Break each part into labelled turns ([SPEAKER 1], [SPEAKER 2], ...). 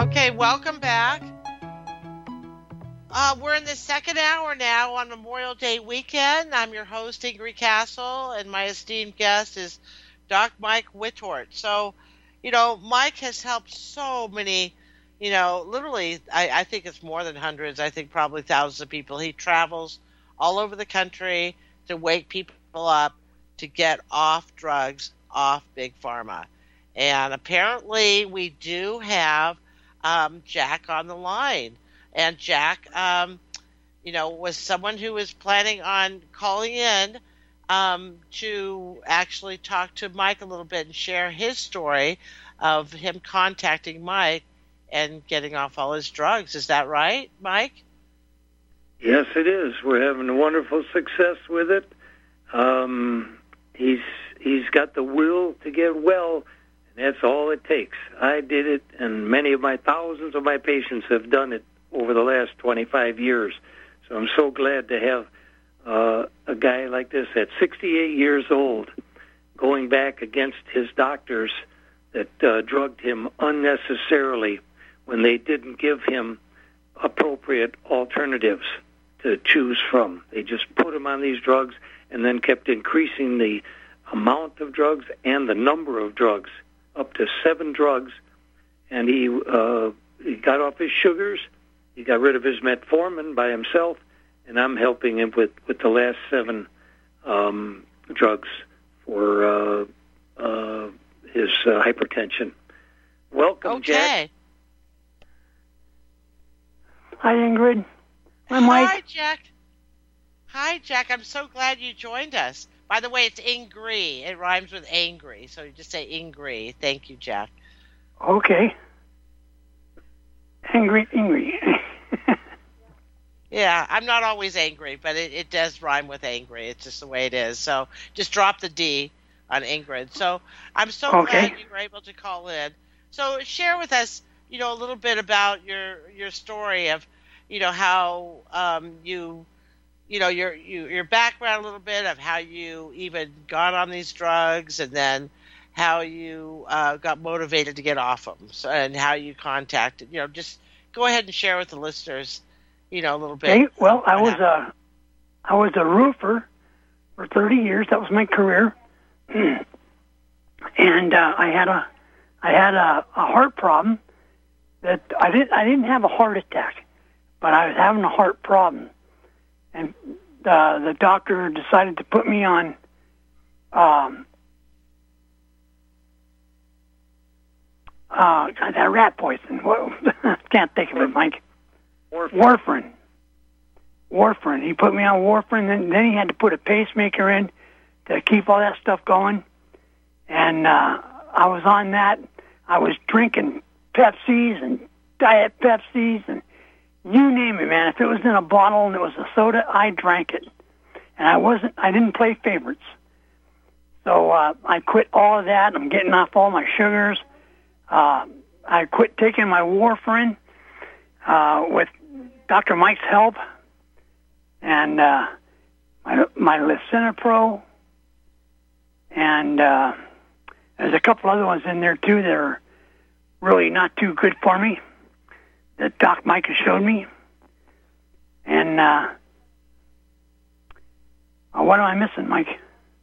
[SPEAKER 1] Okay, welcome back. We're in the second hour now on Memorial Day weekend. I'm your host, Ingrid Castle, and my esteemed guest is Doc Mike Witthort. So, Mike has helped so many, literally, I think it's more than hundreds. I think probably thousands of people. He travels all over the country to wake people up to get off drugs, off Big Pharma. And apparently we do have Jack on the line. And Jack, was someone who was planning on calling in to actually talk to Mike a little bit and share his story of him contacting Mike and getting off all his drugs. Is that right, Mike?
[SPEAKER 2] Yes, it is. We're having a wonderful success with it. He's got the will to get well, and that's all it takes. I did it, and many of my thousands of my patients have done it over the last 25 years. So I'm so glad to have a guy like this at 68 years old going back against his doctors that drugged him unnecessarily when they didn't give him appropriate alternatives to choose from. They just put him on these drugs and then kept increasing the amount of drugs and the number of drugs, up to 7 drugs. And he got off his sugars. He got rid of his metformin by himself, and I'm helping him with the last 7 drugs for his hypertension. Welcome, Jack.
[SPEAKER 3] Hi, Ingrid. Hi, Mike.
[SPEAKER 1] Hi, Jack. I'm so glad you joined us. By the way, it's Ingrid. It rhymes with angry, so you just say Ingrid. Thank you, Jack.
[SPEAKER 3] Okay. Angry.
[SPEAKER 1] Yeah, I'm not always angry, but it does rhyme with angry. It's just the way it is. So just drop the D on Ingrid. So I'm so glad you were able to call in. So share with us, a little bit about your story of, how your background a little bit of how you even got on these drugs, and then how you got motivated to get off them, and how you contacted. Just go ahead and share with the listeners, a little bit.
[SPEAKER 3] Okay. Well, I was a roofer for 30 years. That was my career, and I had a heart problem. That I didn't have a heart attack, but I was having a heart problem, and the doctor decided to put me on that rat poison. Can't think of it, Mike. Warfarin. He put me on warfarin, then he had to put a pacemaker in to keep all that stuff going. And I was on that. I was drinking Pepsis and Diet Pepsis and you name it, man. If it was in a bottle and it was a soda, I drank it. And I didn't play favorites. So I quit all of that. I'm getting off all my sugars. I quit taking my warfarin with Dr. Mike's help, and my Lisinopril, and there's a couple other ones in there too that are really not too good for me that Doc Mike has showed me. And what am I missing, Mike?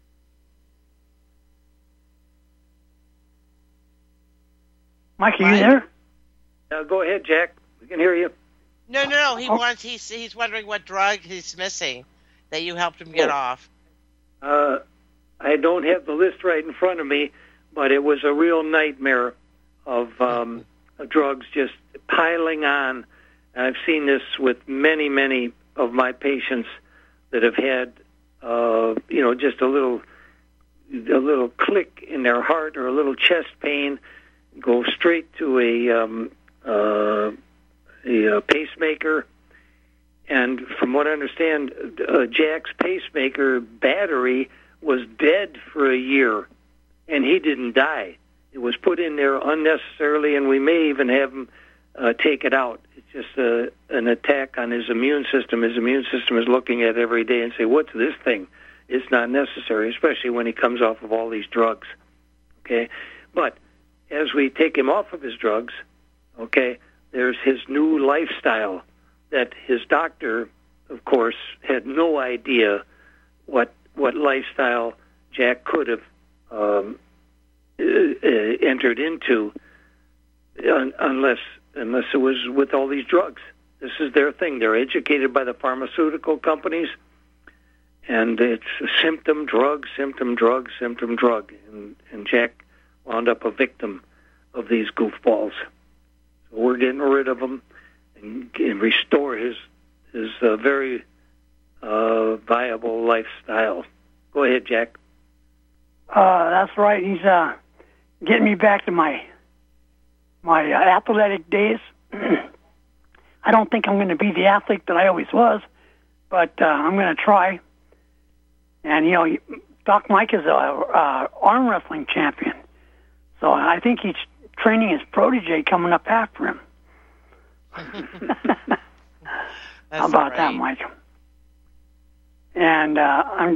[SPEAKER 3] Mike, are you there?
[SPEAKER 2] Go ahead, Jack. We can hear you.
[SPEAKER 1] No. He's wondering what drug he's missing that you helped him get off.
[SPEAKER 2] I don't have the list right in front of me, but it was a real nightmare of drugs just piling on. I've seen this with many, many of my patients that have had, just a little click in their heart or a little chest pain, go straight to a pacemaker. And from what I understand, Jack's pacemaker battery was dead for a year, and he didn't die. It was put in there unnecessarily, and we may even have him take it out. It's just an attack on his immune system. His immune system is looking at it every day and say, what's this thing? It's not necessary, especially when he comes off of all these drugs. Okay? But as we take him off of his drugs, okay, there's his new lifestyle that his doctor, of course, had no idea what lifestyle Jack could have entered into unless it was with all these drugs. This is their thing. They're educated by the pharmaceutical companies, and it's symptom, drug, symptom, drug, symptom, drug. And Jack wound up a victim of these goofballs. So we're getting rid of them and restore his very viable lifestyle. Go ahead, Jack.
[SPEAKER 3] That's right. He's getting me back to my athletic days. I don't think I'm going to be the athlete that I always was, but I'm going to try. And, you know, Doc Mike is a arm wrestling champion, so I think he's training his protege coming up after him. How about that, Mike? And I'm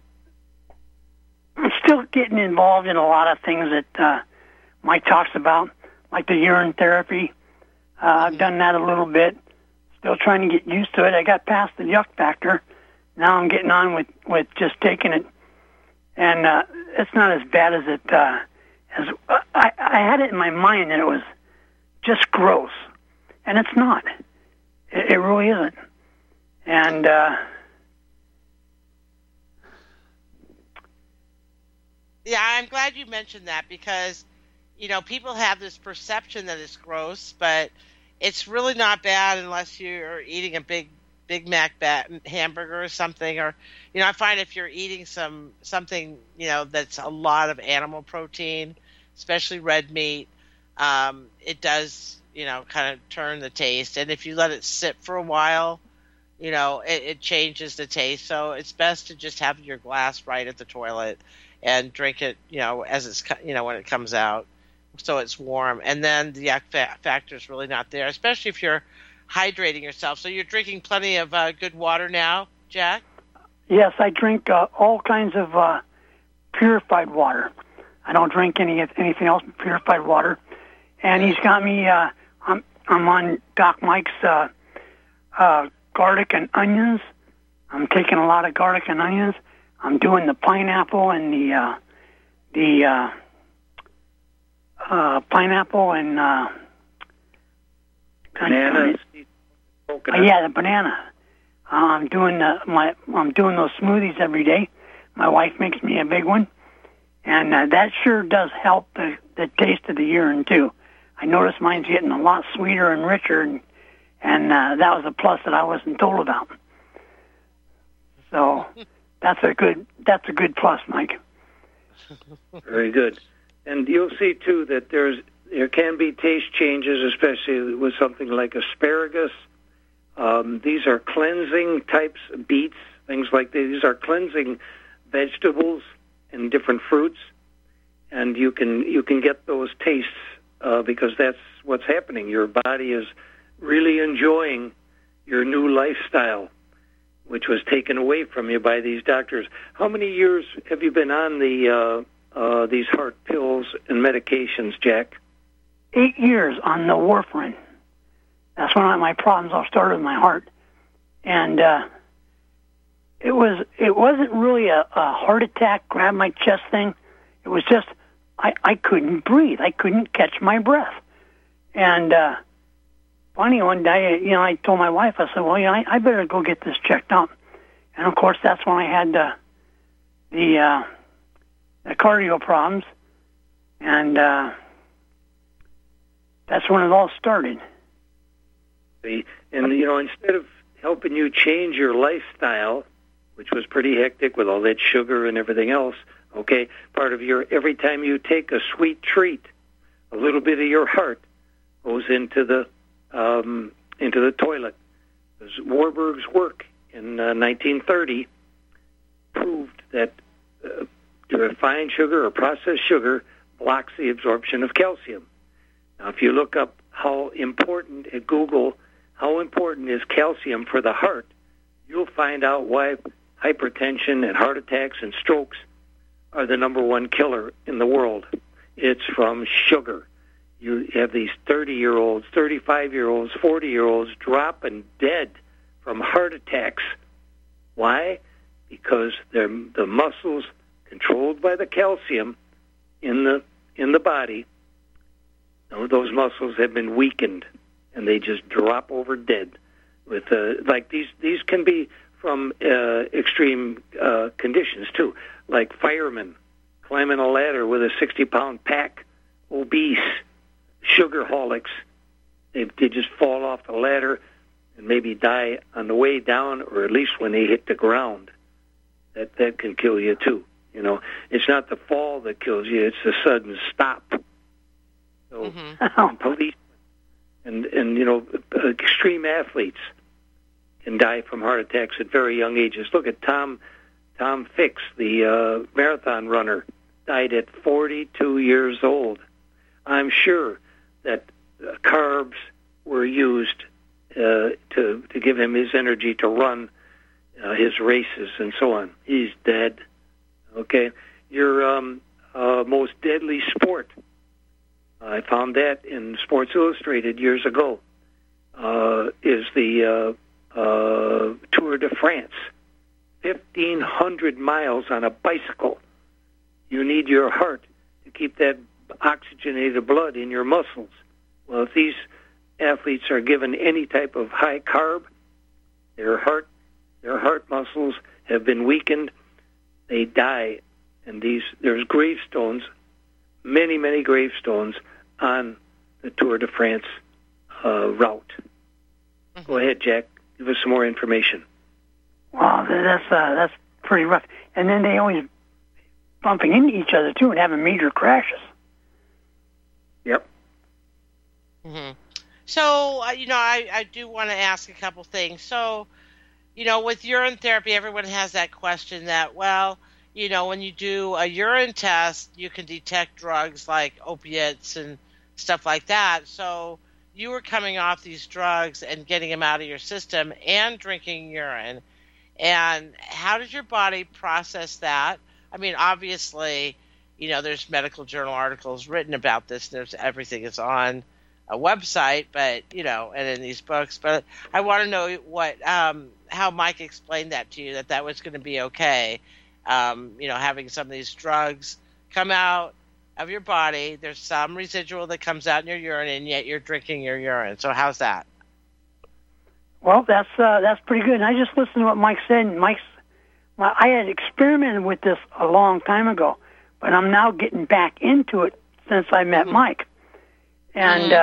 [SPEAKER 3] still getting involved in a lot of things that Mike talks about, like the urine therapy. I've done that a little bit. Still trying to get used to it. I got past the yuck factor. Now I'm getting on with just taking it. And it's not as bad as it as I had it in my mind that it was just gross. And it's not. It really isn't. And
[SPEAKER 1] yeah, I'm glad you mentioned that because, you know, people have this perception that it's gross, but it's really not bad unless you're eating a Big Mac hamburger or something. Or, you know, I find if you're eating something, you know, that's a lot of animal protein, especially red meat, it does, you know, kind of turn the taste. And if you let it sit for a while, you know, it changes the taste. So it's best to just have your glass right at the toilet and drink it, you know, as it's, you know, when it comes out, so it's warm. And then the yuck factor is really not there, especially if you're hydrating yourself. So you're drinking plenty of good water now, Jack? Yes,
[SPEAKER 3] I drink all kinds of purified water. I don't drink anything else but purified water. And he's got me, I'm on Doc Mike's garlic and onions. I'm taking a lot of garlic and onions. I'm doing the pineapple and the pineapple and
[SPEAKER 2] banana.
[SPEAKER 3] Yeah, the banana. I'm doing those smoothies every day. My wife makes me a big one, and that sure does help the taste of the urine too. I notice mine's getting a lot sweeter and richer, and that was a plus that I wasn't told about. So that's a good plus, Mike.
[SPEAKER 2] Very good. And you'll see too that there can be taste changes, especially with something like asparagus. These are cleansing types, beets, things like these. These are cleansing vegetables and different fruits, and you can get those tastes because that's what's happening. Your body is really enjoying your new lifestyle, which was taken away from you by these doctors. How many years have you been on these heart pills and medications, Jack?
[SPEAKER 3] 8 years on the warfarin. That's when my problems all started with my heart, and it wasn't really a heart attack, grab my chest thing. It was just I couldn't breathe. I couldn't catch my breath. And finally one day, you know, I told my wife, I said, well, you know, I better go get this checked out. And of course, that's when I had the cardio problems, and that's when it all started.
[SPEAKER 2] And, you know, instead of helping you change your lifestyle, which was pretty hectic with all that sugar and everything else, okay, part of every time you take a sweet treat, a little bit of your heart goes into the toilet. Because Warburg's work in 1930 proved that refined sugar or processed sugar blocks the absorption of calcium. Now, if you look up how important at Google, how important is calcium for the heart, you'll find out why hypertension and heart attacks and strokes are the number one killer in the world. It's from sugar. You have these 30-year-olds, 35-year-olds, 40-year-olds dropping dead from heart attacks. Why? Because the muscles controlled by the calcium in the body, those muscles have been weakened, and they just drop over dead. With like these can be from extreme conditions too, like firemen climbing a ladder with a 60-pound pack, obese, sugarholics. They just fall off the ladder and maybe die on the way down, or at least when they hit the ground. That can kill you too. It's not the fall that kills you; it's the sudden stop. So, police and extreme athletes can die from heart attacks at very young ages. Look at Tom Fix, the marathon runner, died at 42 years old. I'm sure that carbs were used to give him his energy to run his races and so on. He's dead. Okay, your most deadly sport. I found that in Sports Illustrated years ago. Is the Tour de France, 1,500 miles on a bicycle. You need your heart to keep that oxygenated blood in your muscles. Well, if these athletes are given any type of high carb, their heart muscles have been weakened. They die, and there's gravestones, many gravestones on the Tour de France route. Go ahead, Jack. Give us some more information.
[SPEAKER 3] Wow, that's pretty rough. And then they always bumping into each other too and having major crashes.
[SPEAKER 2] Yep.
[SPEAKER 1] Mm-hmm. So, I do want to ask a couple things. So, with urine therapy, everyone has that question that, when you do a urine test, you can detect drugs like opiates and stuff like that. So you were coming off these drugs and getting them out of your system and drinking urine. And how does your body process that? I mean, obviously, there's medical journal articles written about this. There's everything is on a website, but, and in these books. But I want to know how Mike explained that to you, that was going to be okay. Having some of these drugs come out of your body. There's some residual that comes out in your urine, and yet you're drinking your urine. So how's that?
[SPEAKER 3] Well, that's pretty good. And I just listened to what Mike said. And I had experimented with this a long time ago, but I'm now getting back into it since I met Mike. And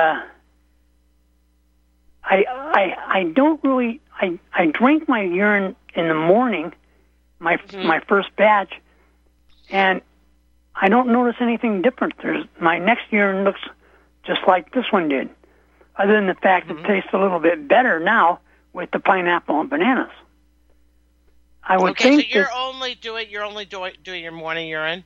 [SPEAKER 3] I don't really. I drink my urine in the morning, my first batch, and I don't notice anything different. My next urine looks just like this one did, other than the fact that it tastes a little bit better now with the pineapple and bananas. I would think.
[SPEAKER 1] So you're only doing your morning urine?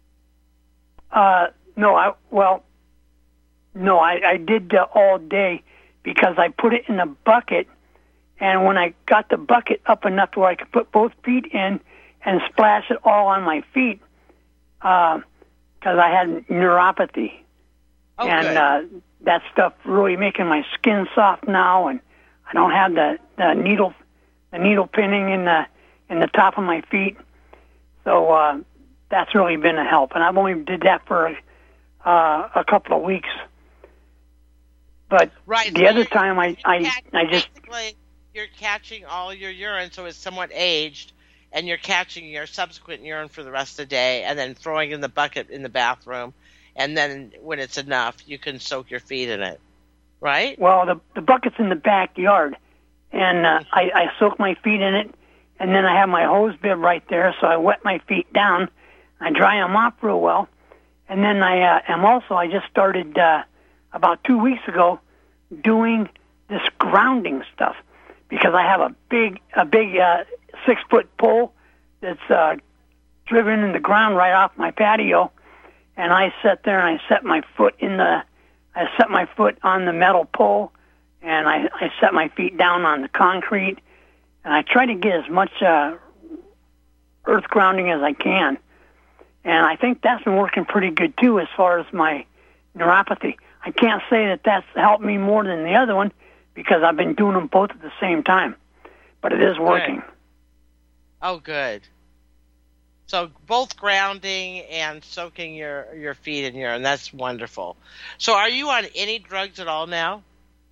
[SPEAKER 3] No, I did all day because I put it in a bucket, and when I got the bucket up enough where I could put both feet in and splash it all on my feet, because I had neuropathy.
[SPEAKER 1] Oh,
[SPEAKER 3] and that stuff really making my skin soft now, and I don't have the needle pinning in the top of my feet. So that's really been a help, and I've only did that for a couple of weeks. But the other time, I just
[SPEAKER 1] basically you're catching all your urine, so it's somewhat aged, and you're catching your subsequent urine for the rest of the day, and then throwing in the bucket in the bathroom, and then when it's enough, you can soak your feet in it, right?
[SPEAKER 3] Well, the bucket's in the backyard, and I soak my feet in it, and then I have my hose bib right there, so I wet my feet down, I dry them off real well, and then I just started about 2 weeks ago doing this grounding stuff because I have a big 6-foot pole that's driven in the ground right off my patio, and I sit there and I set my foot on the metal pole, and I set my feet down on the concrete, and I try to get as much earth grounding as I can. And I think that's been working pretty good, too, as far as my neuropathy. I can't say that that's helped me more than the other one because I've been doing them both at the same time. But it is working.
[SPEAKER 1] Good. Oh, good. So both grounding and soaking your feet in urine. That's wonderful. So are you on any drugs at all now?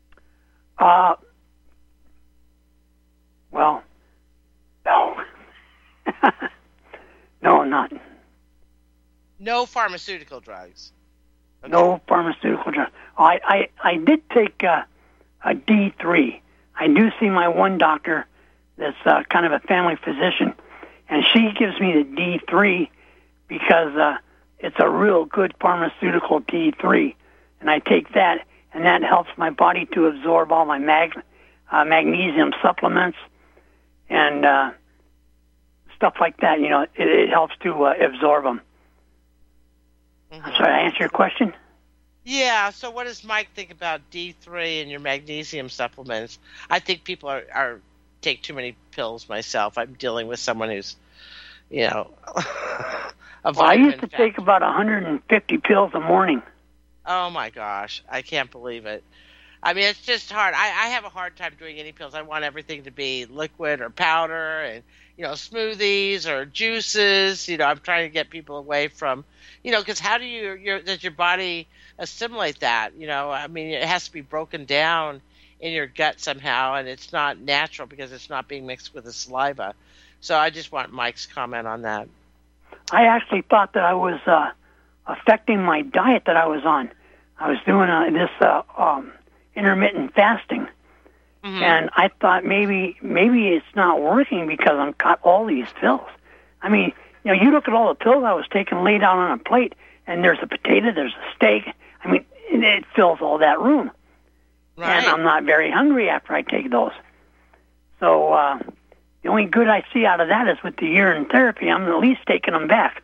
[SPEAKER 3] Well, no. No, I'm not.
[SPEAKER 1] No pharmaceutical drugs? Okay.
[SPEAKER 3] No pharmaceutical drugs. I did take a D3. I do see my one doctor that's kind of a family physician, and she gives me the D3 because it's a real good pharmaceutical D3, and I take that, and that helps my body to absorb all my magnesium supplements and stuff like that. You know, it helps to absorb them. Mm-hmm. Sorry, I answer your question?
[SPEAKER 1] Yeah, so what does Mike think about D3 and your magnesium supplements? I think people are take too many pills myself. I'm dealing with someone who's, you know,
[SPEAKER 3] I used to take about 150 pills a morning.
[SPEAKER 1] Oh, my gosh. I can't believe it. I mean, it's just hard. I have a hard time doing any pills. I want everything to be liquid or powder and, you know, smoothies or juices. You know, I'm trying to get people away from, you know, because how does your body assimilate that? You know, I mean, it has to be broken down in your gut somehow, and it's not natural because it's not being mixed with the saliva. So I just want Mike's comment on that.
[SPEAKER 3] I actually thought that I was affecting my diet that I was on. I was doing this intermittent fasting, and I thought maybe it's not working because I've got all these pills. I mean, you know, you look at all the pills I was taking laid out on a plate, and there's a potato, there's a steak. I mean, it fills all that room. Right. And I'm not very hungry after I take those. So the only good I see out of that is with the urine therapy. I'm at least taking them back.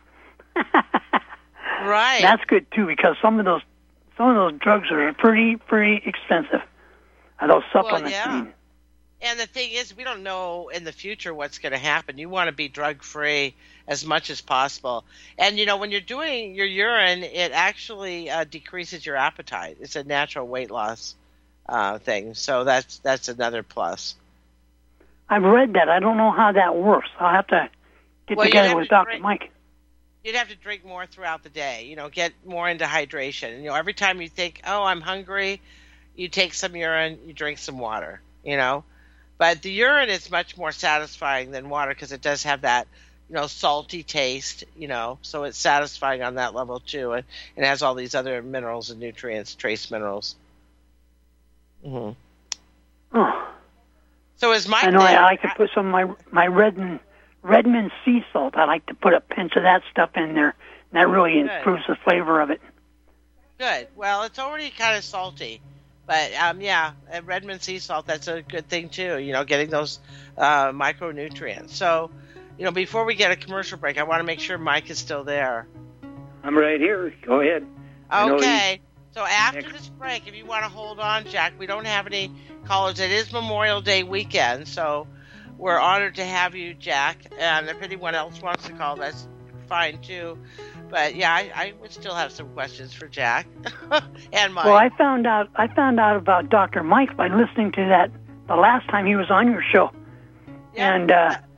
[SPEAKER 1] Right.
[SPEAKER 3] That's good too because some of those drugs are pretty expensive. Those supplements.
[SPEAKER 1] Well, yeah. And the thing is, we don't know in the future what's going to happen. You want to be drug-free as much as possible. And, you know, when you're doing your urine, it actually decreases your appetite. It's a natural weight loss thing. So that's another plus.
[SPEAKER 3] I've read that. I don't know how that works. I'll have to get together with Dr. Mike.
[SPEAKER 1] You'd have to drink more throughout the day, you know, get more into hydration. You know, every time you think, oh, I'm hungry, you take some urine, you drink some water, you know. But the urine is much more satisfying than water because it does have that, you know, salty taste, you know, so it's satisfying on that level too. And it has all these other minerals and nutrients, trace minerals. Mm-hmm.
[SPEAKER 3] Oh.
[SPEAKER 1] So is my
[SPEAKER 3] I know I like to put some of my Redmond sea salt. I like to put a pinch of that stuff in there, and that really improves the flavor of it.
[SPEAKER 1] Good. Well, it's already kind of salty. But, yeah, Redmond sea salt, that's a good thing, too, you know, getting those micronutrients. So, you know, before we get a commercial break, I want to make sure Mike is still there.
[SPEAKER 2] I'm right here. Go ahead.
[SPEAKER 1] Okay. So after this break, if you want to hold on, Jack, we don't have any callers. It is Memorial Day weekend, so we're honored to have you, Jack. And if anyone else wants to call, that's fine, too. But yeah, I would still have some questions for Jack and Mike.
[SPEAKER 3] Well, I found out about Dr. Mike by listening to that the last time he was on your show.
[SPEAKER 1] Yeah.
[SPEAKER 3] And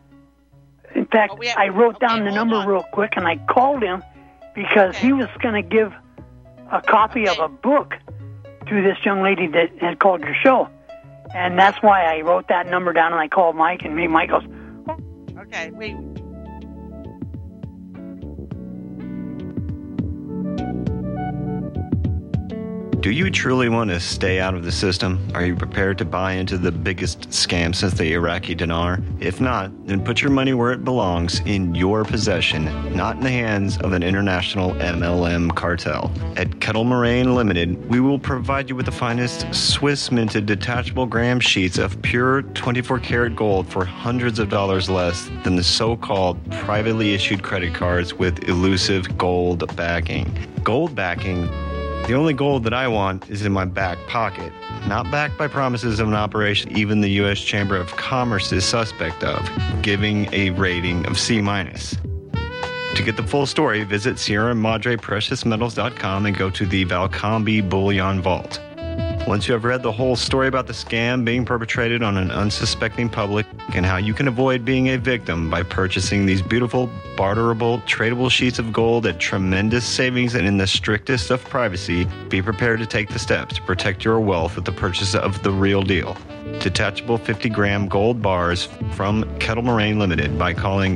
[SPEAKER 3] in fact, I wrote down the number real quick, and I called him because he was going to give a copy of a book to this young lady that had called your show. And that's why I wrote that number down, and I called Mike, and Mike goes,
[SPEAKER 1] okay, wait.
[SPEAKER 4] Do you truly want to stay out of the system? Are you prepared to buy into the biggest scam since the Iraqi dinar? If not, then put your money where it belongs, in your possession, not in the hands of an international MLM cartel. At Kettle Moraine Limited, we will provide you with the finest Swiss-minted detachable gram sheets of pure 24-karat gold for hundreds of dollars less than the so-called privately issued credit cards with elusive gold backing. Gold backing? The only gold that I want is in my back pocket, not backed by promises of an operation even the U.S. Chamber of Commerce is suspect of, giving a rating of C-. To get the full story, visit Sierra Madre PreciousMetals.com and go to the Valcambi Bullion Vault. Once you have read the whole story about the scam being perpetrated on an unsuspecting public and how you can avoid being a victim by purchasing these beautiful, barterable, tradable sheets of gold at tremendous savings and in the strictest of privacy, be prepared to take the steps to protect your wealth with the purchase of the real deal. Detachable 50-gram gold bars from Kettle Moraine Limited by calling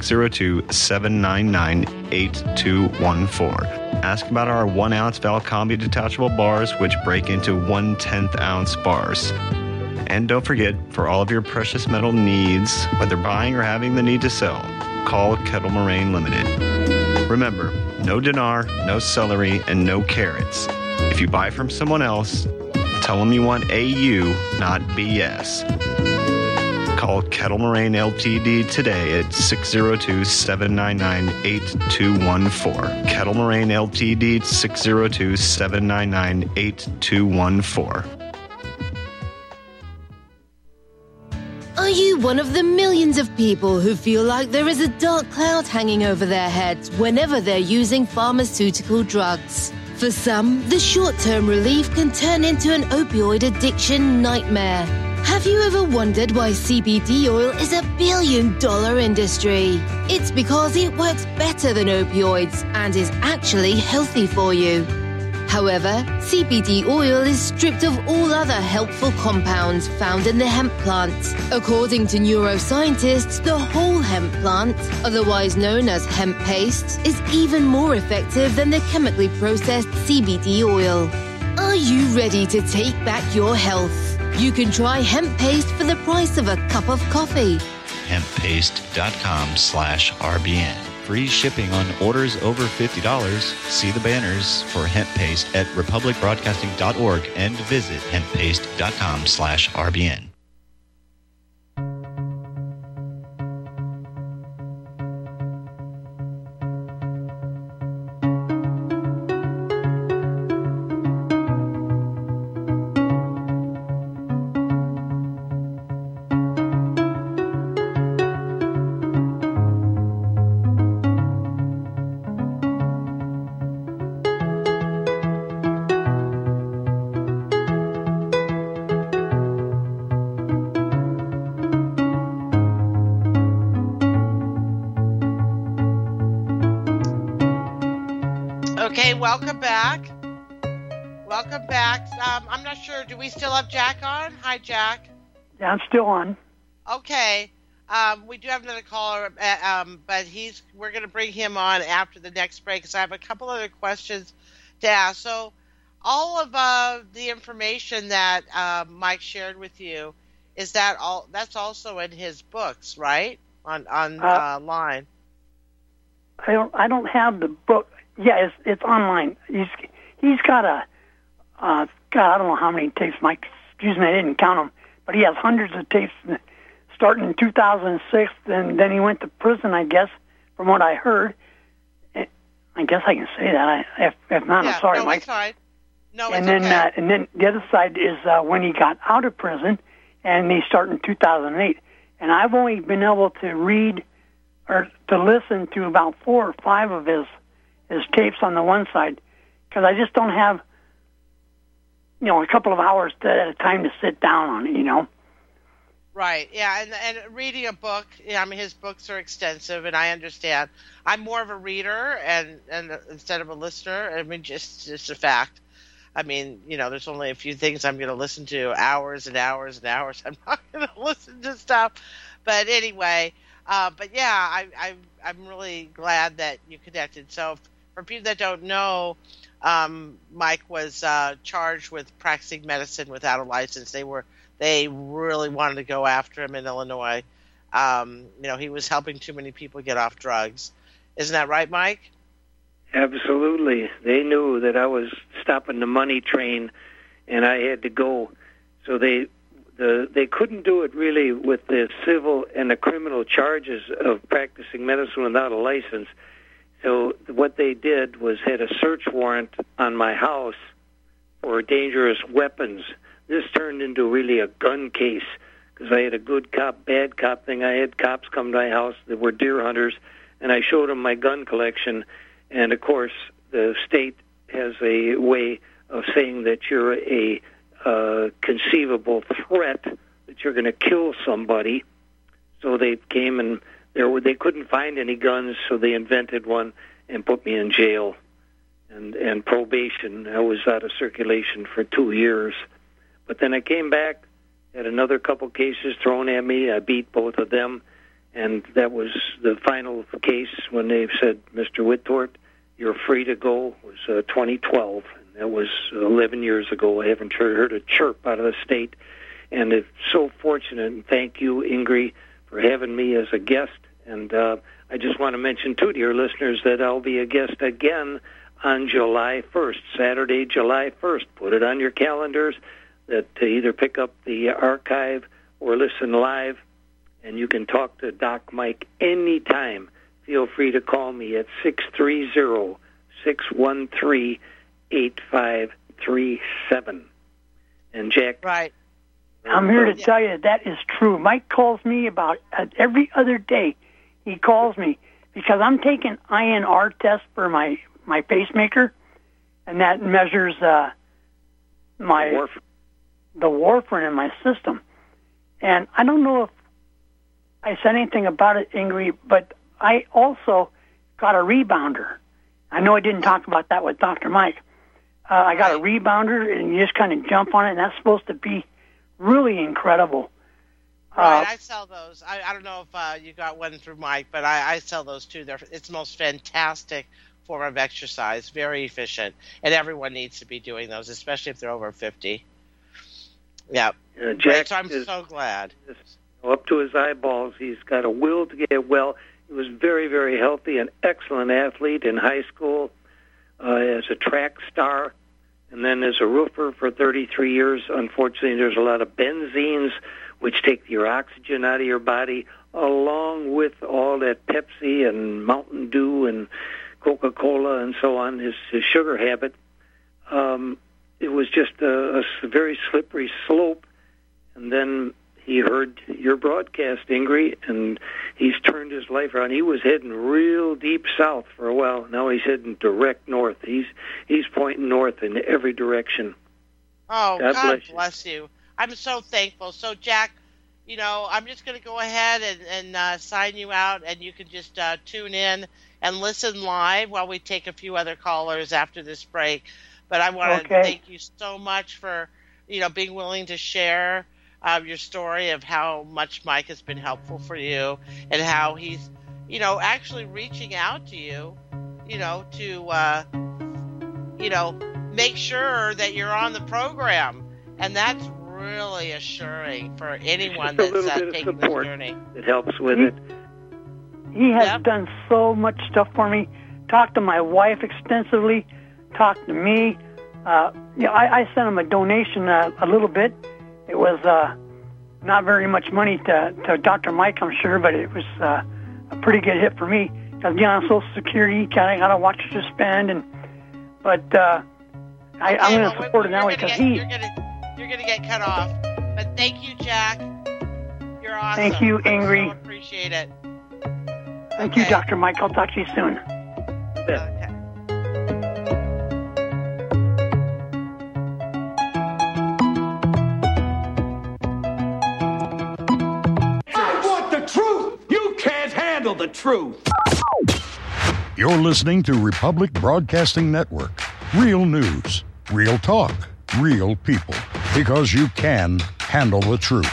[SPEAKER 4] 602-799-8214. Ask about our 1-ounce Valcambi detachable bars, which break into 1/10-ounce bars. And don't forget, for all of your precious metal needs, whether buying or having the need to sell, call Kettle Moraine Limited. Remember, no dinar, no celery, and no carrots. If you buy from someone else, tell them you want AU, not BS. Call Kettle Moraine Ltd. today at 602-799-8214. Kettle Moraine Ltd. 602-799-8214.
[SPEAKER 5] Are you one of the millions of people who feel like there is a dark cloud hanging over their heads whenever they're using pharmaceutical drugs? For some, the short-term relief can turn into an opioid addiction nightmare. Have you ever wondered why CBD oil is a billion-dollar industry? It's because it works better than opioids and is actually healthy for you. However, CBD oil is stripped of all other helpful compounds found in the hemp plant. According to neuroscientists, the whole hemp plant, otherwise known as hemp paste, is even more effective than the chemically processed CBD oil. Are you ready to take back your health? You can try hemp paste for the price of a cup of coffee.
[SPEAKER 6] Hemppaste.com/RBN. Free shipping on orders over $50. See the banners for hemp paste at republicbroadcasting.org and visit hemppaste.com/RBN.
[SPEAKER 1] Okay, welcome back. Welcome back. I'm not sure. Do we still have Jack on? Hi, Jack.
[SPEAKER 3] Yeah, I'm still on.
[SPEAKER 1] Okay. We do have another caller, but we're going to bring him on after the next break because I have a couple other questions to ask. So all of the information that Mike shared with you, is that all? That's also in his books, right? Online.
[SPEAKER 3] I don't have the book. Yeah, it's online. He's got a God, I don't know how many tapes, Mike. Excuse me, I didn't count them, but he has hundreds of tapes starting in 2006. And then he went to prison, I guess, from what I heard. I guess I can say that. If not, I'm sorry, Mike.
[SPEAKER 1] It's fine. No,
[SPEAKER 3] and
[SPEAKER 1] it's
[SPEAKER 3] then,
[SPEAKER 1] okay.
[SPEAKER 3] And then the other side is when he got out of prison, and he started in 2008. And I've only been able to read or to listen to about 4 or 5 of his tapes on the one side, because I just don't have, a couple of hours at a time to sit down on it,
[SPEAKER 1] Right, yeah, and reading a book, his books are extensive, and I understand. I'm more of a reader and instead of a listener. Just a fact. There's only a few things I'm going to listen to hours and hours and hours. I'm not going to listen to stuff. But anyway, I'm really glad that you connected. So for people that don't know, Mike was charged with practicing medicine without a license. They really wanted to go after him in Illinois. He was helping too many people get off drugs. Isn't that right, Mike?
[SPEAKER 2] Absolutely. They knew that I was stopping the money train, and I had to go. So they couldn't do it really with the civil and the criminal charges of practicing medicine without a license. So what they did was had a search warrant on my house for dangerous weapons. This turned into really a gun case because I had a good cop, bad cop thing. I had cops come to my house that were deer hunters, and I showed him my gun collection. And, of course, the state has a way of saying that you're a conceivable threat, that you're going to kill somebody. So they came and they couldn't find any guns, so they invented one and put me in jail and probation. I was out of circulation for 2 years. But then I came back, had another couple cases thrown at me. I beat both of them, and that was the final case when they said, Mr. Whittort, you're free to go. It was 2012, and that was 11 years ago. I haven't heard a chirp out of the state, and it's so fortunate, and thank you, Ingrid, for having me as a guest. And I just want to mention, too, to your listeners that I'll be a guest again on July 1st, Saturday, July 1st. Put it on your calendars that to either pick up the archive or listen live, and you can talk to Doc Mike anytime. Feel free to call me at 630-613-8537. And Jack...
[SPEAKER 1] Right.
[SPEAKER 3] I'm here to tell you that is true. Mike calls me about every other day. He calls me because I'm taking INR test for my pacemaker, and that measures the warfarin in my system. And I don't know if I said anything about it, Ingrid, but I also got a rebounder. I know I didn't talk about that with Dr. Mike. I got a rebounder, and you just kind of jump on it, and that's supposed to be really incredible.
[SPEAKER 1] Right, I sell those. I don't know if you got one through Mike, but I sell those too. It's the most fantastic form of exercise, very efficient, and everyone needs to be doing those, especially if they're over 50. Yeah,
[SPEAKER 2] Jack,
[SPEAKER 1] so I'm so glad.
[SPEAKER 2] Up to his eyeballs, he's got a will to get well. He was very, very healthy, an excellent athlete in high school, as a track star, and then as a roofer for 33 years. Unfortunately, there's a lot of benzenes which take your oxygen out of your body, along with all that Pepsi and Mountain Dew and Coca-Cola and so on, his sugar habit. It was just a very slippery slope. And then he heard your broadcast, Ingrid, and he's turned his life around. He was heading real deep south for a while. Now he's heading direct north. He's pointing north in every direction.
[SPEAKER 1] Oh, God bless you. I'm so thankful. So, Jack, I'm just going to go ahead and sign you out, and you can just tune in and listen live while we take a few other callers after this break. But I want to thank you so much for, being willing to share your story of how much Mike has been helpful for you and how he's, actually reaching out to you, to, make sure that you're on the program. And that's really assuring for anyone that's taking this journey.
[SPEAKER 2] It helps with it.
[SPEAKER 3] He has done so much stuff for me. Talked to my wife extensively. Talked to me. I sent him a donation a little bit. It was not very much money to Dr. Mike, I'm sure, but it was a pretty good hit for me. Because, on Social Security, you kind of got to watch what you spend. I'm going to support him now because
[SPEAKER 1] you're going to get cut off. But thank you, Jack. You're awesome.
[SPEAKER 3] Thank you, Ingrid.
[SPEAKER 1] I so appreciate it.
[SPEAKER 3] Thank you, Dr. Mike. I'll talk to you soon.
[SPEAKER 1] Okay.
[SPEAKER 7] I want the truth. You can't handle the truth.
[SPEAKER 8] You're listening to Republic Broadcasting Network. Real news, real talk, real people. Because you can handle the truth.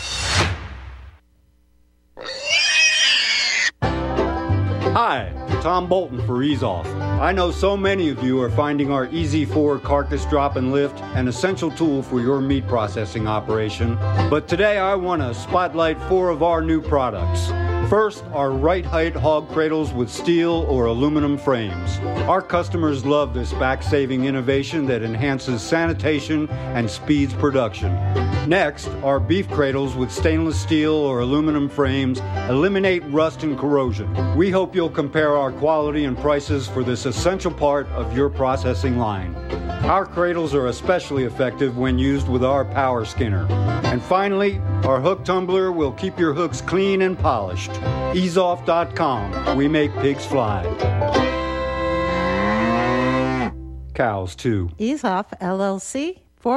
[SPEAKER 9] Hi, Tom Bolton for EaseOff. I know so many of you are finding our Easy 4 carcass drop and lift an essential tool for your meat processing operation. But today I want to spotlight 4 of our new products. First, our right height hog cradles with steel or aluminum frames. Our customers love this back-saving innovation that enhances sanitation and speeds production. Next, our beef cradles with stainless steel or aluminum frames eliminate rust and corrosion. We hope you'll compare our quality and prices for this essential part of your processing line. Our cradles are especially effective when used with our power skinner. And finally, our hook tumbler will keep your hooks clean and polished. EaseOff.com. We make pigs fly. Cows, too.
[SPEAKER 10] Ease Off, LLC,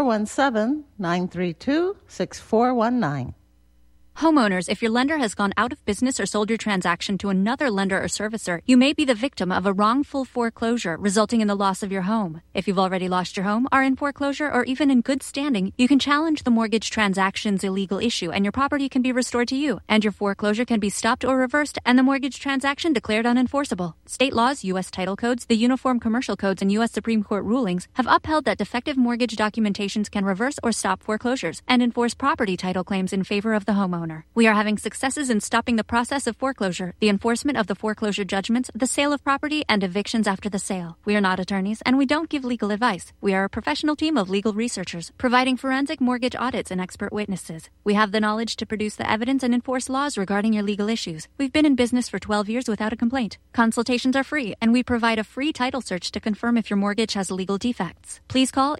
[SPEAKER 10] 417-932-6419.
[SPEAKER 11] Homeowners, if your lender has gone out of business or sold your transaction to another lender or servicer, you may be the victim of a wrongful foreclosure, resulting in the loss of your home. If you've already lost your home, are in foreclosure, or even in good standing, you can challenge the mortgage transaction's illegal issue, and your property can be restored to you, and your foreclosure can be stopped or reversed, and the mortgage transaction declared unenforceable. State laws, U.S. title codes, the Uniform Commercial Codes, and U.S. Supreme Court rulings have upheld that defective mortgage documentations can reverse or stop foreclosures and enforce property title claims in favor of the homeowner. We are having successes in stopping the process of foreclosure, the enforcement of the foreclosure judgments, the sale of property, and evictions after the sale. We are not attorneys, and we don't give legal advice. We are a professional team of legal researchers, providing forensic mortgage audits and expert witnesses. We have the knowledge to produce the evidence and enforce laws regarding your legal issues. We've been in business for 12 years without a complaint. Consultations are free, and we provide a free title search to confirm if your mortgage has legal defects. Please call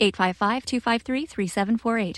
[SPEAKER 11] 855-253-3748.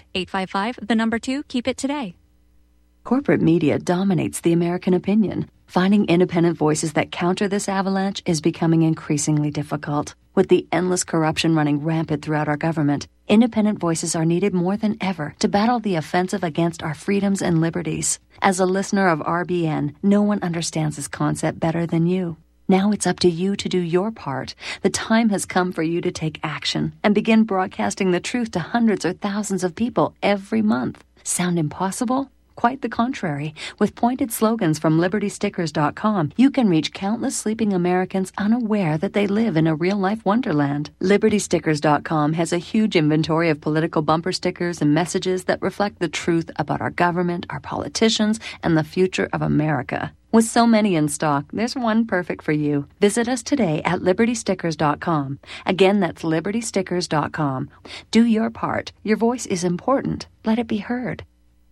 [SPEAKER 11] 855, keep it today.
[SPEAKER 12] Corporate media dominates the American opinion. Finding independent voices that counter this avalanche is becoming increasingly difficult. With the endless corruption running rampant throughout our government, independent voices are needed more than ever to battle the offensive against our freedoms and liberties. As a listener of RBN, no one understands this concept better than you. Now it's up to you to do your part. The time has come for you to take action and begin broadcasting the truth to hundreds or thousands of people every month. Sound impossible? Quite the contrary. With pointed slogans from LibertyStickers.com, you can reach countless sleeping Americans unaware that they live in a real-life wonderland. LibertyStickers.com has a huge inventory of political bumper stickers and messages that reflect the truth about our government, our politicians, and the future of America. With so many in stock, there's one perfect for you. Visit us today at LibertyStickers.com. Again, that's LibertyStickers.com. Do your part. Your voice is important. Let it be heard.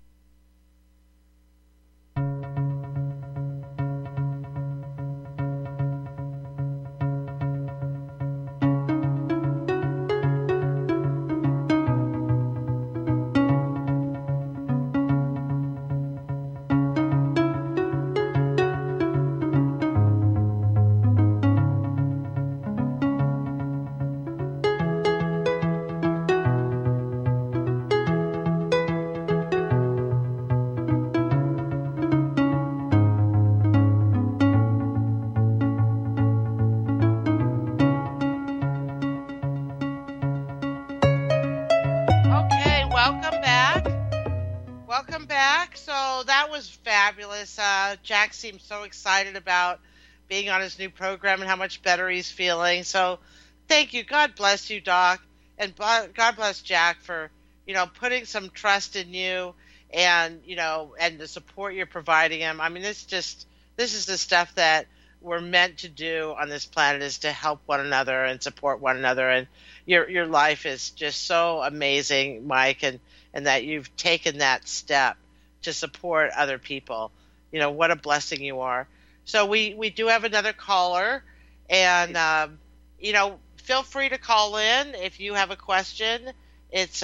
[SPEAKER 1] Jack seems so excited about being on his new program and how much better he's feeling. So thank you. God bless you, Doc. And God bless Jack for, putting some trust in you and, and the support you're providing him. I mean, this is the stuff that we're meant to do on this planet, is to help one another and support one another. And your life is just so amazing, Mike, and that you've taken that step to support other people. What a blessing you are. So we do have another caller, and, feel free to call in if you have a question. It's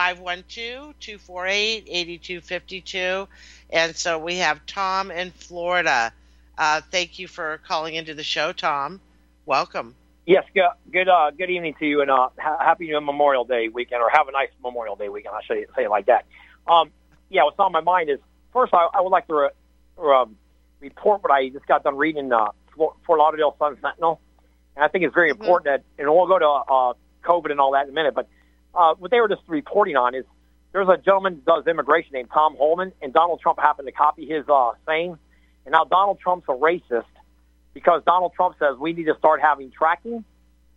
[SPEAKER 1] 512-248-8252. And so we have Tom in Florida. Thank you for calling into the show, Tom. Welcome.
[SPEAKER 13] Yes, good evening to you, and happy Memorial Day weekend, or have a nice Memorial Day weekend. I'll say it like that. What's on my mind is, first, I would like to report what I just got done reading in Fort Lauderdale Sun-Sentinel. And I think it's very important that, and we'll go to COVID and all that in a minute, but what they were just reporting on is there's a gentleman who does immigration named Tom Holman, and Donald Trump happened to copy his saying. And now Donald Trump's a racist because Donald Trump says we need to start having tracking.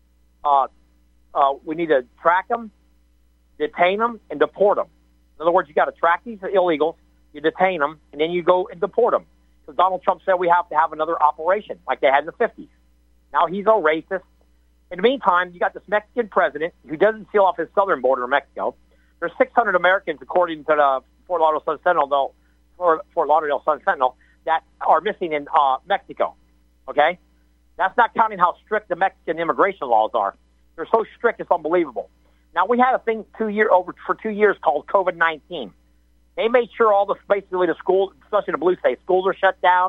[SPEAKER 13] We need to track them, detain them, and deport them. In other words, you got to track these illegals, you detain them, and then you go and deport them. So Donald Trump said we have to have another operation like they had in the 50s. Now he's a racist. In the meantime, you got this Mexican president who doesn't seal off his southern border of Mexico. There's 600 Americans, according to the Fort Lauderdale Sun-Sentinel, that are missing in Mexico. Okay? That's not counting how strict the Mexican immigration laws are. They're so strict, it's unbelievable. Now, we had a thing for 2 years called COVID-19. They made sure basically the schools, especially the blue states, schools are shut down.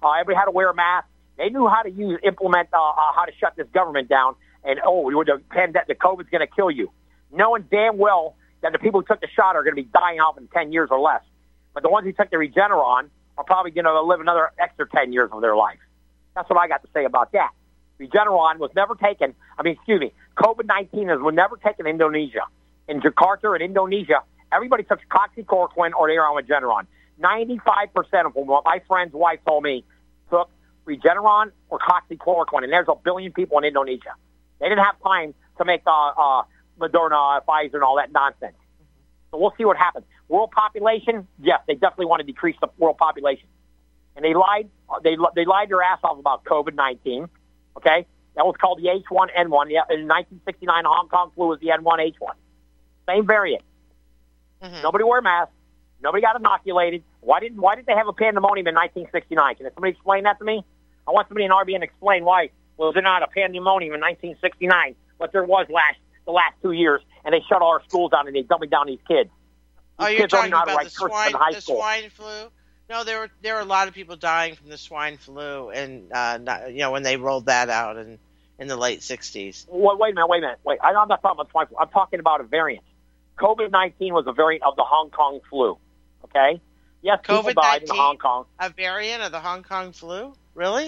[SPEAKER 13] Everybody had to wear a mask. They knew how to implement how to shut this government down. And, the COVID's going to kill you. Knowing damn well that the people who took the shot are going to be dying off in 10 years or less. But the ones who took the Regeneron are probably going to live another extra 10 years of their life. That's what I got to say about that. Regeneron was never taken. COVID-19 was never taken in Indonesia. In Jakarta, in Indonesia, everybody took hydroxychloroquine or they were on Regeneron. 95% of them, what my friend's wife told me, took Regeneron or hydroxychloroquine, and there's a billion people in Indonesia. They didn't have time to make Moderna, Pfizer, and all that nonsense. So we'll see what happens. World population, yes, they definitely want to decrease the world population. And they lied. They lied their ass off about COVID-19. Okay, that was called the H1N1. Yeah, in 1969, the Hong Kong flu was the N1H1. Same variant. Mm-hmm. Nobody wore masks. Nobody got inoculated. Why did they have a pandemonium in 1969? Can somebody explain that to me? I want somebody in RBN to explain why was there not a pandemonium in 1969, but there was the last 2 years, and they shut all our schools down and they dumbing down these kids.
[SPEAKER 1] You're talking about the swine flu? No, there were a lot of people dying from the swine flu, and when they rolled that out in the late 60s.
[SPEAKER 13] Wait a minute. I'm not talking about swine flu. I'm talking about a variant. COVID-19 was a variant of the Hong Kong flu. Okay? Yes, people died in Hong Kong.
[SPEAKER 1] A variant of the Hong Kong flu? Really?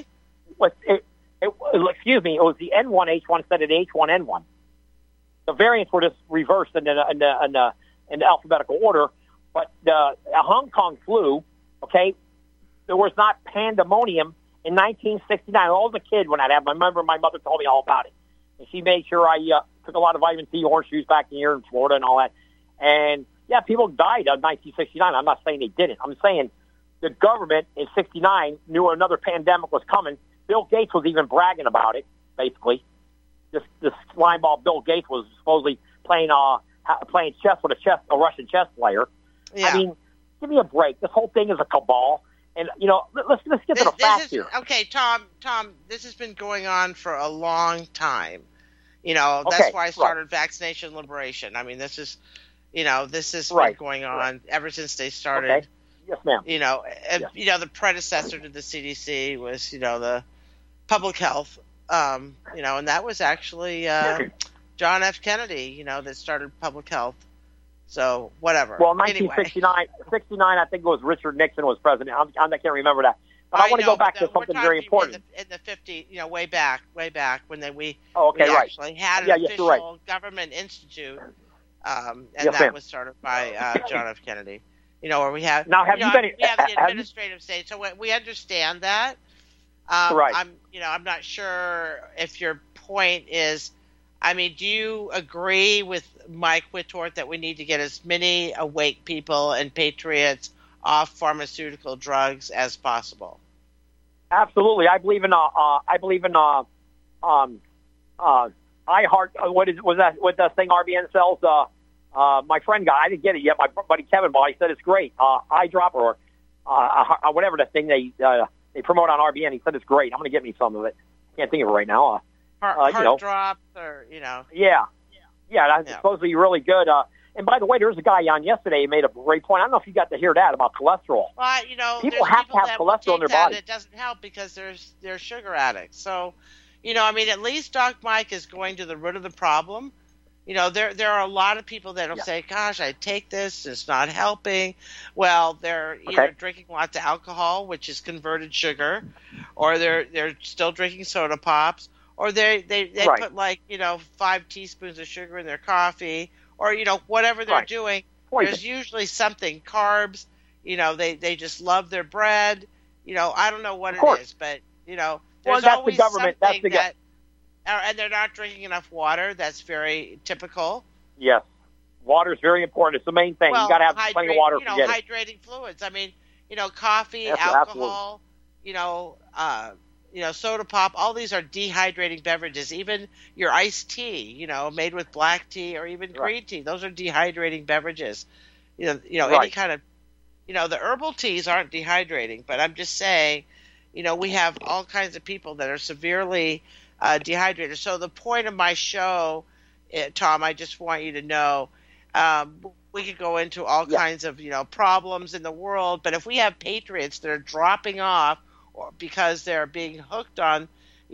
[SPEAKER 13] Excuse me. It was the N1H1 instead of the H1N1. The variants were just reversed in the alphabetical order, but the Hong Kong flu. Okay, there was not pandemonium in 1969. All the kids when that happened. I remember my mother told me all about it, and she made sure I took a lot of vitamin C orange juice back here in Florida and all that. And yeah, people died of 1969. I'm not saying they didn't. I'm saying the government in '69 knew another pandemic was coming. Bill Gates was even bragging about it. Basically, this slimeball Bill Gates was supposedly playing chess with a Russian chess player.
[SPEAKER 1] Yeah.
[SPEAKER 13] I mean, give me a break. This whole thing is a cabal. And, let's get to the facts here.
[SPEAKER 1] Okay, Tom, this has been going on for a long time. That's why I started Vaccination Liberation. I mean, this has been going on ever since they started.
[SPEAKER 13] Okay. Yes, ma'am.
[SPEAKER 1] The predecessor to the CDC was, the public health, and that was actually John F. Kennedy, that started public health. So, whatever.
[SPEAKER 13] Well, 1969, I think it was Richard Nixon was president. I can't remember that. But I want to go back to something very important.
[SPEAKER 1] In the 50s, way back when we actually had an official government institute, and that was started by John F. Kennedy. Where we have
[SPEAKER 13] now
[SPEAKER 1] we have the administrative state, so we understand that. I'm not sure if your point is. I mean, do you agree with Mike Whittort that we need to get as many awake people and patriots off pharmaceutical drugs as possible?
[SPEAKER 13] Absolutely. I believe in iHeart. What that thing RBN sells? My friend got. I didn't get it yet. My buddy Kevin bought. He said it's great. iDrop or whatever the thing they promote on RBN. He said it's great. I'm going to get me some of it. Can't think of it right now.
[SPEAKER 1] Heart drops, or
[SPEAKER 13] Yeah, that's supposedly really good. And by the way, there was a guy on yesterday who made a great point. I don't know if you got to hear that about cholesterol.
[SPEAKER 1] Well,
[SPEAKER 13] people have to have cholesterol in their body.
[SPEAKER 1] It doesn't help because they're sugar addicts. So, at least Doc Mike is going to the root of the problem. There are a lot of people that will say, "Gosh, I take this, it's not helping." Well, they're either drinking lots of alcohol, which is converted sugar, or they're still drinking soda pops. Or they put 5 teaspoons of sugar in their coffee, or whatever they're doing. There's usually something, carbs. They just love their bread. I don't know what it is, but there's always something and they're not drinking enough water. That's very typical.
[SPEAKER 13] Yes, water is very important. It's the main thing. You got to have plenty of water.
[SPEAKER 1] Hydrating fluids. I mean, coffee, alcohol. Soda pop, all these are dehydrating beverages. Even your iced tea, made with black tea or even green tea, those are dehydrating beverages. Any kind of, the herbal teas aren't dehydrating, but I'm just saying, we have all kinds of people that are severely dehydrated. So the point of my show, Tom, I just want you to know, we could go into all kinds of, problems in the world, but if we have patriots that are dropping off because they're being hooked on,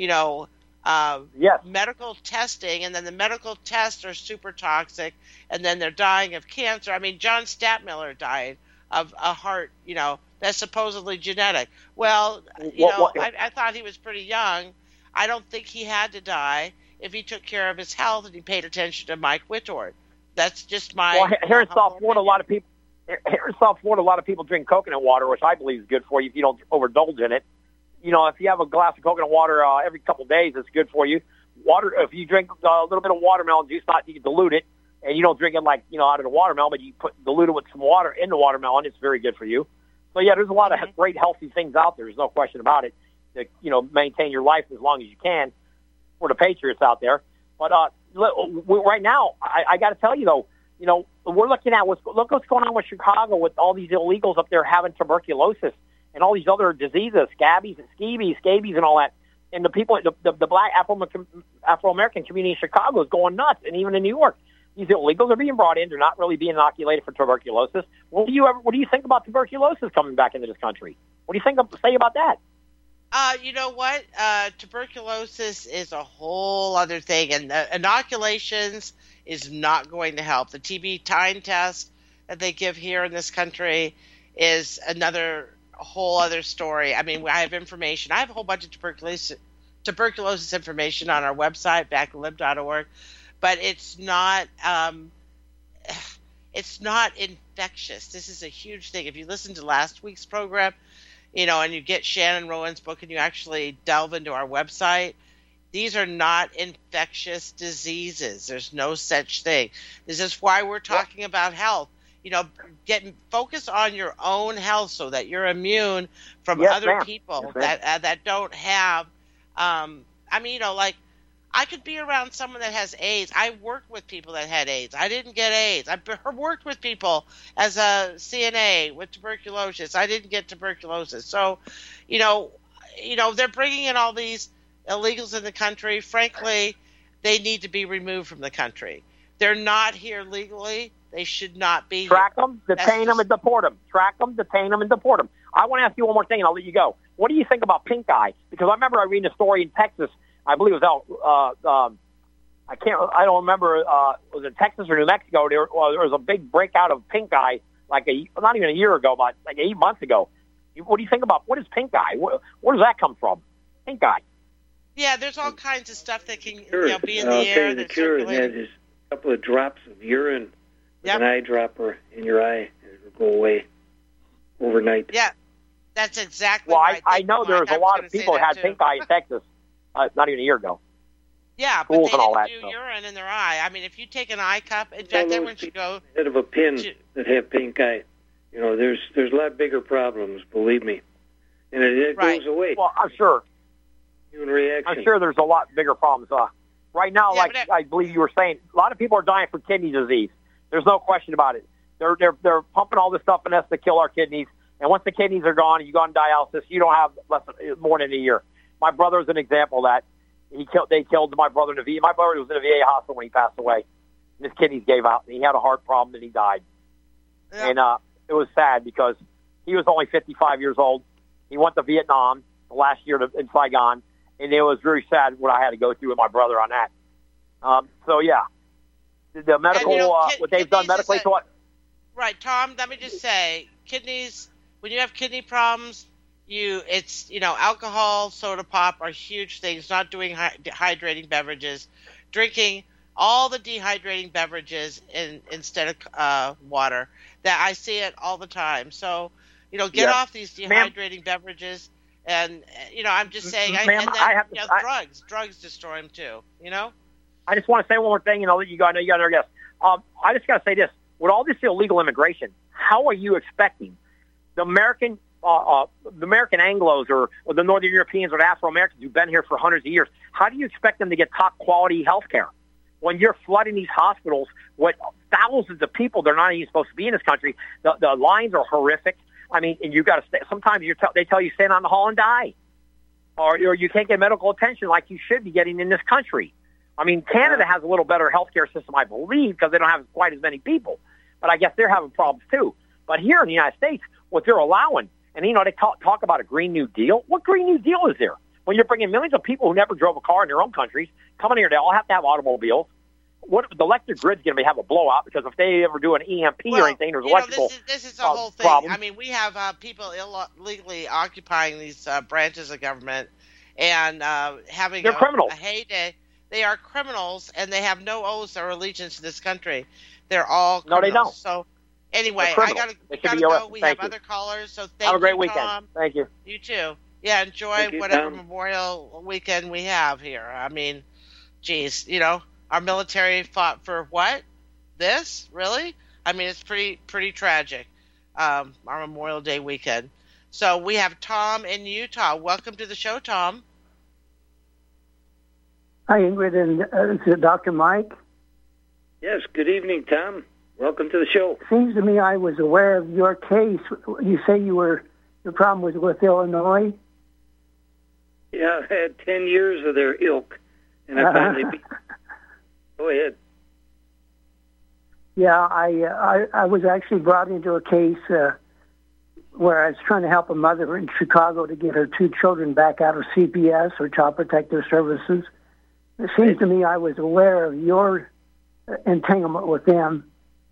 [SPEAKER 1] medical testing, and then the medical tests are super toxic, and then they're dying of cancer. I mean, John Stadtmiller died of a heart, that's supposedly genetic. Well, I thought he was pretty young. I don't think he had to die if he took care of his health and he paid attention to Mike Wittort. That's just my.
[SPEAKER 13] Well, here in South Florida, a lot of people drink coconut water, which I believe is good for you if you don't overindulge in it. If you have a glass of coconut water every couple of days, it's good for you. Water, if you drink a little bit of watermelon juice, you can dilute it, and you don't drink it out of the watermelon, but you dilute it with some water in the watermelon. It's very good for you. So yeah, there's a lot of great healthy things out there. There's no question about it. To maintain your life as long as you can for the Patriots out there. But right now, I got to tell you though, we're looking at look what's going on with Chicago with all these illegals up there having tuberculosis and all these other diseases, scabies, and all that. And the people, the black Afro-American community in Chicago is going nuts, and even in New York, these illegals are being brought in. They're not really being inoculated for tuberculosis. What do you think about tuberculosis coming back into this country? What do you say about that?
[SPEAKER 1] You know what? Tuberculosis is a whole other thing, and inoculations is not going to help. The TB time test that they give here in this country is another whole other story. I mean, I have information. I have a whole bunch of tuberculosis information on our website, backlib.org, but it's not infectious. This is a huge thing. If you listen to last week's program, and you get Shannon Rowan's book and you actually delve into our website, these are not infectious diseases. There's no such thing. This is why we're talking about health. Focus on your own health so that you're immune from other people that don't have. I could be around someone that has AIDS. I worked with people that had AIDS. I didn't get AIDS. I worked with people as a CNA with tuberculosis. I didn't get tuberculosis. So, they're bringing in all these illegals in the country. Frankly, they need to be removed from the country. They're not here legally. They should not be.
[SPEAKER 13] Track them, detain them, and deport them. Track them, detain them, and deport them. I want to ask you one more thing, and I'll let you go. What do you think about pink eye? Because I remember I read a story in Texas. I believe it was out. I don't remember. Was it Texas or New Mexico? There was a big breakout of pink eye, not even a year ago, but 8 months ago. What do you think about what is pink eye? Where does that come from? Pink eye.
[SPEAKER 1] Yeah, there's all kinds of stuff that can be in
[SPEAKER 2] the
[SPEAKER 1] air.
[SPEAKER 2] The cure is just a couple of drops of urine with an eyedropper in your eye, and it'll go away overnight.
[SPEAKER 1] Yeah, that's exactly right.
[SPEAKER 13] I know there's a lot of people who had pink eye in Texas. Not even a year ago.
[SPEAKER 1] Yeah, but they didn't do urine in their eye. I mean, if you take an eye cup, in fact, everyone should go.
[SPEAKER 2] Instead of a pin that have pink eye, there's a lot bigger problems. Believe me, and it goes away.
[SPEAKER 13] Well, I'm sure.
[SPEAKER 2] Human reaction.
[SPEAKER 13] I'm sure there's a lot bigger problems. Right now, I believe you were saying, a lot of people are dying from kidney disease. There's no question about it. They're pumping all this stuff in us to kill our kidneys, and once the kidneys are gone and you go on dialysis, you don't have more than a year. My brother is an example of that. They killed my brother in the VA. My brother was in a VA hospital when he passed away. And his kidneys gave out, and he had a heart problem, and he died. Yeah. And it was sad because he was only 55 years old. He went to Vietnam the last year in Saigon, and it was very sad what I had to go through with my brother on that. The medical, what they've done medically to what?
[SPEAKER 1] Right, Tom, let me just say, kidneys, when you have kidney problems, alcohol, soda pop are huge things. Not doing dehydrating beverages, drinking all the dehydrating beverages instead of water. That I see it all the time. So, get off these dehydrating beverages. And I'm just saying. Drugs destroy them too.
[SPEAKER 13] I just want to say one more thing, and I'll let you go. I know you got another guest. I just got to say this: with all this illegal immigration, how are you expecting the American Anglos or the Northern Europeans or the Afro-Americans who've been here for hundreds of years, how do you expect them to get top-quality health care when you're flooding these hospitals with thousands of people that are not even supposed to be in this country? The lines are horrific. I mean, and you got to stay. Sometimes they tell you stand on the hall and die, or you can't get medical attention like you should be getting in this country. I mean, Canada has a little better healthcare system, I believe, because they don't have quite as many people. But I guess they're having problems too. But here in the United States, what they're allowing And, they talk about a Green New Deal. What Green New Deal is there? When you're bringing millions of people who never drove a car in their own countries, coming here, they all have to have automobiles. What the electric grid's going to have a blowout because if they ever do an EMP or anything, there's electrical
[SPEAKER 1] this is the whole thing.
[SPEAKER 13] Problem.
[SPEAKER 1] I mean, we have people illegally occupying these branches of government and having
[SPEAKER 13] criminals.
[SPEAKER 1] A heyday. They are criminals, and they have no oaths or allegiance to this country. They're all criminals.
[SPEAKER 13] No, they don't.
[SPEAKER 1] So anyway,
[SPEAKER 13] I
[SPEAKER 1] gotta go. We have other callers, so thank you.
[SPEAKER 13] Have a great weekend.
[SPEAKER 1] Tom.
[SPEAKER 13] Thank you.
[SPEAKER 1] You too. Yeah, enjoy whatever Memorial Weekend we have here. I mean, geez, our military fought for what? This? Really? I mean, it's pretty tragic, our Memorial Day weekend. So we have Tom in Utah. Welcome to the show, Tom.
[SPEAKER 3] Hi, Ingrid, and is it Dr. Mike?
[SPEAKER 2] Yes, good evening, Tom. Welcome to the show.
[SPEAKER 3] Seems to me I was aware of your case. You say your problem was with Illinois?
[SPEAKER 2] Yeah, I had 10 years of their ilk, and I finally beat. Go ahead.
[SPEAKER 3] Yeah, I was actually brought into a case where I was trying to help a mother in Chicago to get her 2 children back out of CPS, or Child Protective Services. It seems to me I was aware of your entanglement with them.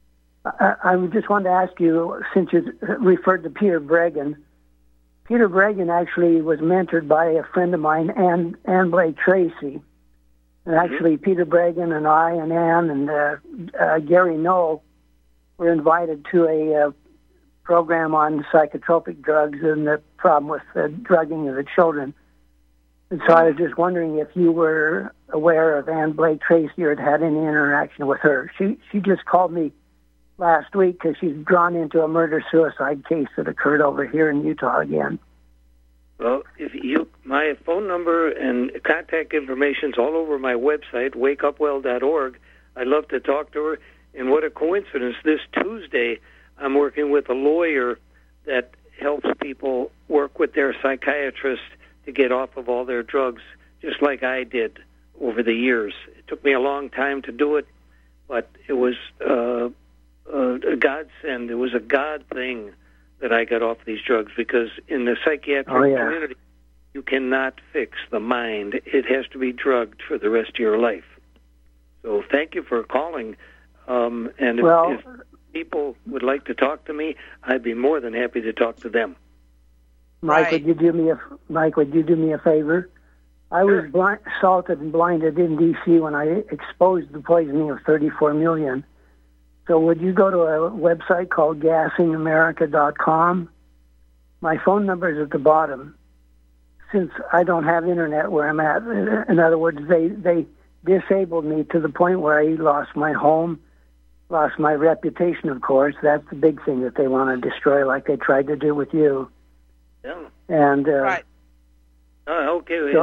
[SPEAKER 3] I just wanted to ask you, since you referred to Peter Bregan. Peter Bregan actually was mentored by a friend of mine, Ann Blake Tracy. And actually, Peter Bregan and I and Ann and Gary Knoll were invited to a program on psychotropic drugs and the problem with the drugging of the children. And so I was just wondering if you were aware of Ann Blake Tracy or had any interaction with her. She just called me last week because she's drawn into a murder-suicide case that occurred over here in Utah again.
[SPEAKER 2] Well, my phone number and contact information's all over my website, wakeupwell.org. I'd love to talk to her. And what a coincidence! This Tuesday, I'm working with a lawyer that helps people work with their psychiatrist to get off of all their drugs, just like I did over the years. It took me a long time to do it, but it was a godsend. It was a God thing that I got off these drugs, because in the psychiatric community, you cannot fix the mind. It has to be drugged for the rest of your life. So thank you for calling. And if people would like to talk to me, I'd be more than happy to talk to them.
[SPEAKER 3] Mike, would you do me a favor? I was assaulted and blinded in D.C. when I exposed the poisoning of 34 million. So would you go to a website called gassingamerica.com? My phone number is at the bottom. Since I don't have internet where I'm at, in other words, they disabled me to the point where I lost my home, lost my reputation, of course. That's the big thing that they want to destroy, like they tried to do with you.
[SPEAKER 2] Yeah.
[SPEAKER 3] And
[SPEAKER 1] right.
[SPEAKER 2] Okay.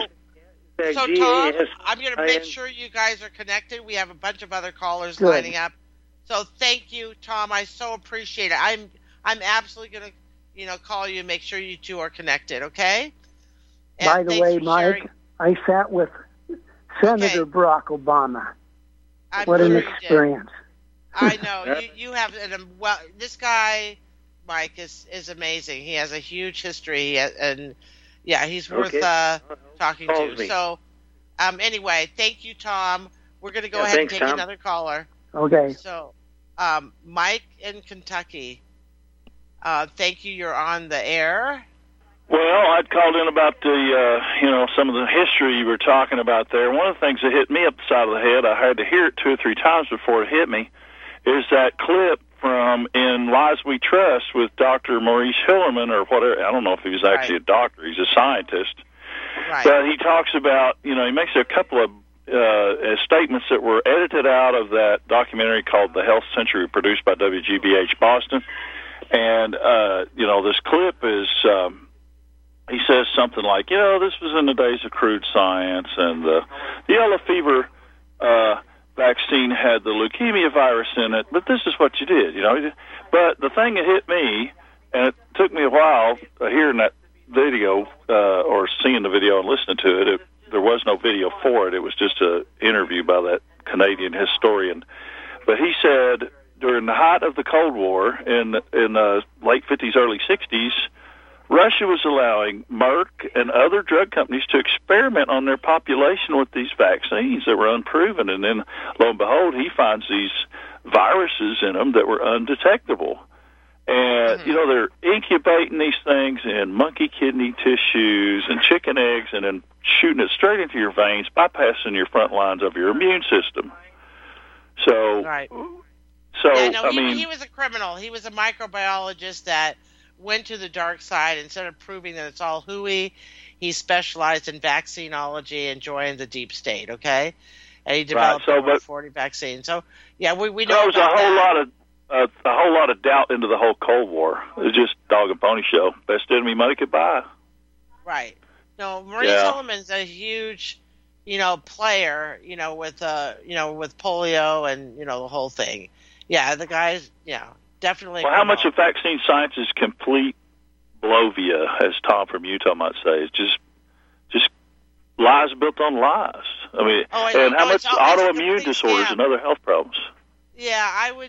[SPEAKER 1] So Tom, I'm going to make sure you guys are connected. We have a bunch of other callers lining up. So thank you, Tom. I so appreciate it. I'm absolutely going to, call you and make sure you two are connected. Okay. And
[SPEAKER 3] by the way, Mike, I sat with Senator Barack Obama. What an experience!
[SPEAKER 1] I know you have. This guy, Mike, is amazing. He has a huge history, and he's worth talking to.
[SPEAKER 2] Me.
[SPEAKER 1] So, anyway, thank you, Tom. We're going to go ahead and take another caller.
[SPEAKER 3] Okay.
[SPEAKER 1] So, Mike in Kentucky, thank you. You're on the air.
[SPEAKER 14] Well, I'd called in about the, some of the history you were talking about there. One of the things that hit me up the side of the head, I had to hear it 2 or 3 times before it hit me, is that clip from In Lies We Trust with Dr. Maurice Hillerman, or whatever. I don't know if he was actually a doctor. He's a scientist.
[SPEAKER 1] Right.
[SPEAKER 14] But he talks about, he makes a couple of statements that were edited out of that documentary called The Health Century, produced by WGBH Boston. And, this clip is... he says something like, this was in the days of crude science, and the yellow fever vaccine had the leukemia virus in it, but this is what you did, But the thing that hit me, and it took me a while hearing that video or seeing the video and listening to it, there was no video for it. It was just an interview by that Canadian historian. But he said during the height of the Cold War in the late 50s, early 60s, Russia was allowing Merck and other drug companies to experiment on their population with these vaccines that were unproven. And then, lo and behold, he finds these viruses in them that were undetectable. And, they're incubating these things in monkey kidney tissues and chicken eggs and then shooting it straight into your veins, bypassing your front lines of your immune system. So,
[SPEAKER 1] right. He was a criminal. He was a microbiologist that went to the dark side. Instead of proving that it's all hooey, he specialized in vaccinology and joined the deep state, okay? And he developed over 40 vaccines. So, we know
[SPEAKER 14] there was a whole lot of doubt into the whole Cold War. It was just dog and pony show. Best enemy money could buy.
[SPEAKER 1] Right. No, Marie Tilleman's a huge, player, with polio and, the whole thing. Yeah, the guy's, definitely.
[SPEAKER 14] Well, how much of vaccine science is complete blovia, as Tom from Utah might say? It's just lies built on lies. I mean, how much autoimmune disorders and other health problems?
[SPEAKER 1] Yeah,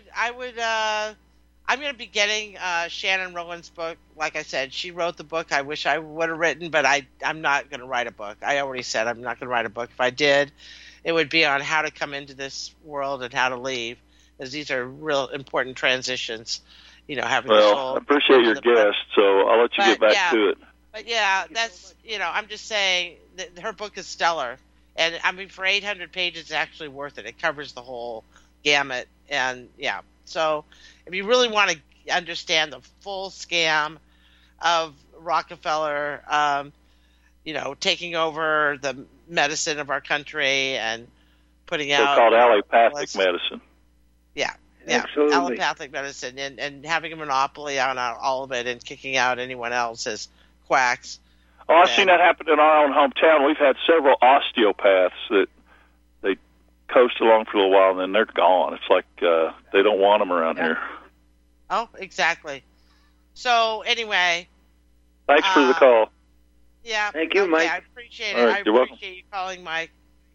[SPEAKER 1] I'm going to be getting Shannon Rowan's book. Like I said, she wrote the book I wish I would have written, but I'm not going to write a book. I already said I'm not going to write a book. If I did, it would be on how to come into this world and how to leave, because these are real important transitions, having this whole...
[SPEAKER 14] I appreciate your guest, so I'll let you get back to it.
[SPEAKER 1] But yeah, that's, I'm just saying that her book is stellar. And I mean, for 800 pages, it's actually worth it. It covers the whole gamut. And yeah, so if you really want to understand the full scam of Rockefeller, taking over the medicine of our country and putting out
[SPEAKER 14] so-called allopathic medicine.
[SPEAKER 1] Yeah,
[SPEAKER 2] absolutely.
[SPEAKER 1] Allopathic medicine and having a monopoly on all of it and kicking out anyone else as quacks.
[SPEAKER 14] Oh, I've seen that happen in our own hometown. We've had several osteopaths that they coast along for a little while and then they're gone. It's like they don't want them around here.
[SPEAKER 1] Oh, exactly. So anyway,
[SPEAKER 14] thanks for the call.
[SPEAKER 1] Yeah,
[SPEAKER 2] thank you, Mike.
[SPEAKER 1] I appreciate it.
[SPEAKER 14] Right,
[SPEAKER 1] I appreciate you calling, Mike.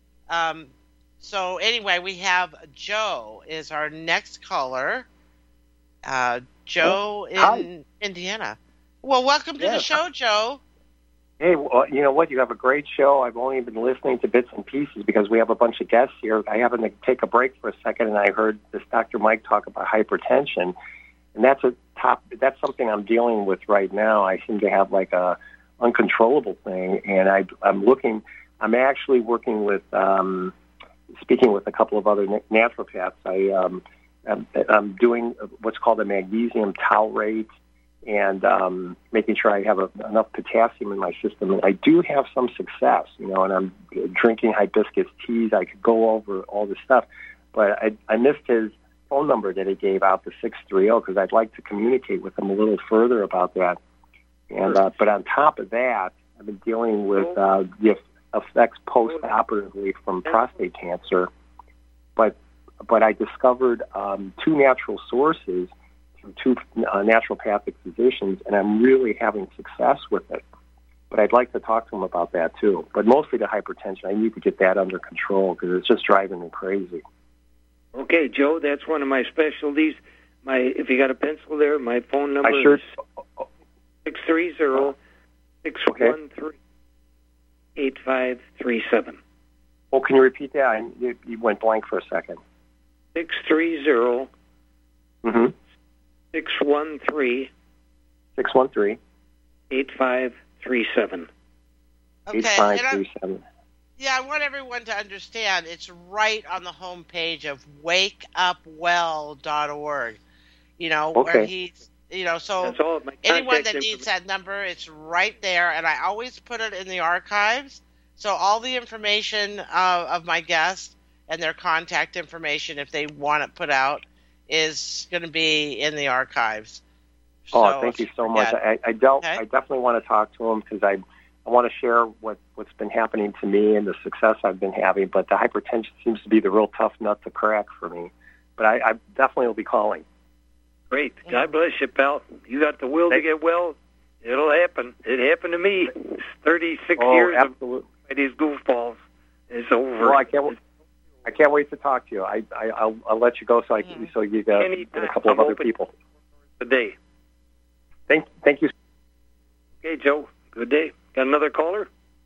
[SPEAKER 1] So anyway, we have Joe is our next caller. Joe in Indiana. Well, welcome to the show, Joe.
[SPEAKER 15] Hey, well, you know what? You have a great show. I've only been listening to bits and pieces because we have a bunch of guests here. I happened to take a break for a second, and I heard this Dr. Mike talk about hypertension, and that's something I'm dealing with right now. I seem to have like a uncontrollable thing, and I'm actually working with, speaking with a couple of other naturopaths. I'm doing what's called a magnesium taurate, and making sure I have enough potassium in my system. And I do have some success, and I'm drinking hibiscus teas. I could go over all this stuff, but I missed his phone number that he gave out, the 630, because I'd like to communicate with him a little further about that. And but on top of that, I've been dealing with the effects post-operatively from prostate cancer. But I discovered two natural sources from two naturopathic physicians, and I'm really having success with it. But I'd like to talk to them about that too. But mostly the hypertension. I need to get that under control because it's just driving me crazy.
[SPEAKER 2] Okay, Joe, that's one of my specialties. If you got a pencil there, my phone number is 630-613-8537.
[SPEAKER 15] Oh, can you repeat that? You went blank for a second.
[SPEAKER 2] 630
[SPEAKER 15] Mm-hmm.
[SPEAKER 2] 613 8537.
[SPEAKER 1] Okay,
[SPEAKER 15] 8537.
[SPEAKER 1] Yeah, I want everyone to understand it's right on the homepage of wakeupwell.org. Where he's, so anyone that needs that number, it's right there, and I always put it in the archives. So all the information of my guests and their contact information, if they want it put out, is going to be in the archives.
[SPEAKER 15] Oh, thank you so much. I definitely want to talk to him because I want to share what's been happening to me and the success I've been having, but the hypertension seems to be the real tough nut to crack for me. But I definitely will be calling.
[SPEAKER 2] Great. God bless you, pal. You got the will to get well. It'll happen. It happened to me. 36 years
[SPEAKER 15] absolutely.
[SPEAKER 2] of these goofballs. It's over.
[SPEAKER 15] Well, I can't wait to talk to you. I'll let you go so you get a couple of other people
[SPEAKER 2] today.
[SPEAKER 15] Thank you.
[SPEAKER 2] Okay, Joe. Good day. Got another caller?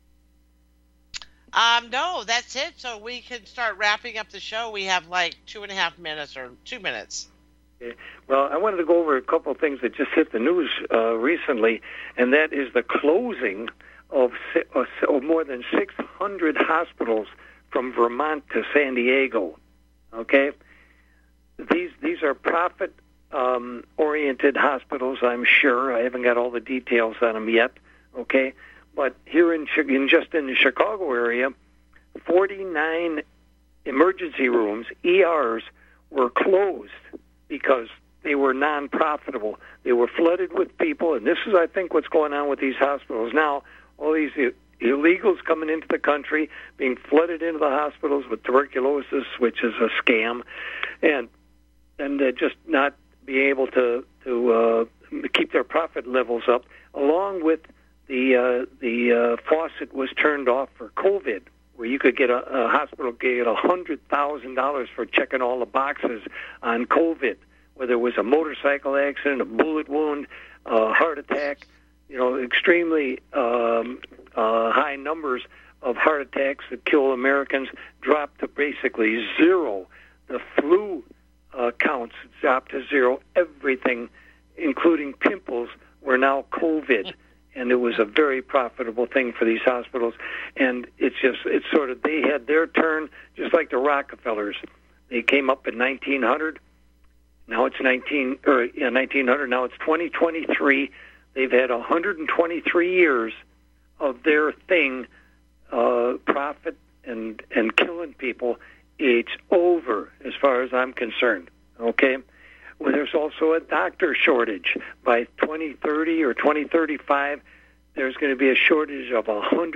[SPEAKER 1] No, that's it. So we can start wrapping up the show. We have like 2.5 minutes or 2 minutes.
[SPEAKER 2] Okay. Well, I wanted to go over a couple of things that just hit the news recently, and that is the closing of more than 600 hospitals from Vermont to San Diego. Okay? These are profit-oriented hospitals, I'm sure. I haven't got all the details on them yet. Okay? But here in the Chicago area, 49 emergency rooms, ERs, were closed because they were non-profitable. They were flooded with people, and this is, I think, what's going on with these hospitals now. All these illegals coming into the country, being flooded into the hospitals with tuberculosis, which is a scam, and just not being able to keep their profit levels up, along with the faucet was turned off for COVID, where you could get a hospital get $100,000 for checking all the boxes on COVID, whether it was a motorcycle accident, a bullet wound, a heart attack, extremely high numbers of heart attacks that kill Americans dropped to basically zero. The flu counts dropped to zero. Everything, including pimples, were now COVID. And it was a very profitable thing for these hospitals. And it's sort of, they had their turn, just like the Rockefellers. They came up in 1900. Now it's 1900. Now it's 2023. They've had 123 years of their thing, profit and killing people. It's over as far as I'm concerned. Okay? Well, there's also a doctor shortage. By 2030 or 2035, there's going to be a shortage of